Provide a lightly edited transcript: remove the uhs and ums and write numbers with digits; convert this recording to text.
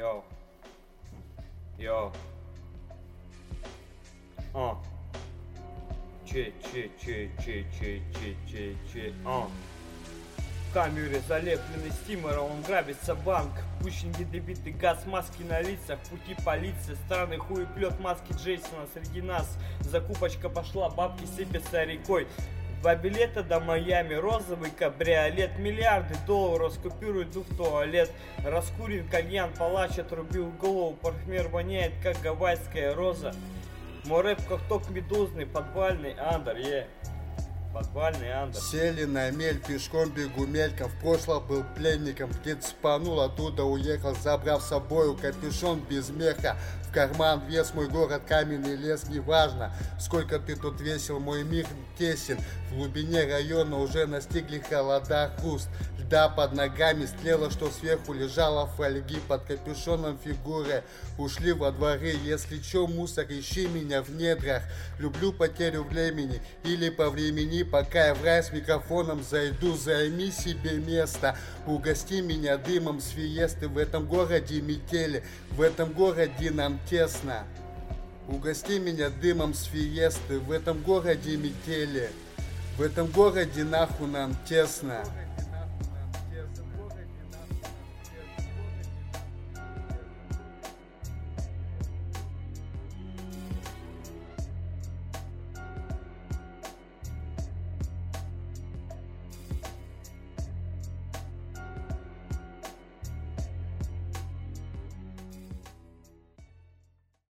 Йоу. Йоу. Че. В камере залепленный стимером, он грабится банк. Пущенки, дебиты, газ, маски на лицах. В пути полиция, странный хуеплет, маски Джейсона среди нас. Закупочка пошла, бабки сыпятся рекой. 2 билета до Майами, розовый кабриолет. Миллиарды долларов скупируют в туалет. Раскурен кальян, палач отрубил голову. Парфюмер воняет, как гавайская роза. Мой рэп как ток медузный, подвальный андер, подвальный андер. Сели на мель, пешком бегу мельком. В прошлом был пленником, птиц спанул, оттуда уехал, забрав с собою капюшон без меха. В карман вес, мой город, каменный лес, неважно, сколько ты тут весил, мой мир тесен. В глубине района уже настигли холода, хруст льда под ногами, стрела, что сверху лежала в фольги, под капюшоном фигуры. Ушли во дворы, если чё, мусор, ищи меня в недрах. Люблю потерю времени, или по времени, пока я в рай с микрофоном зайду. Займи себе место, угости меня дымом с фиесты. В этом городе метели, в этом городе нам тесно. Угости меня дымом с фиесты. В этом городе метели, в этом городе нахуй нам тесно.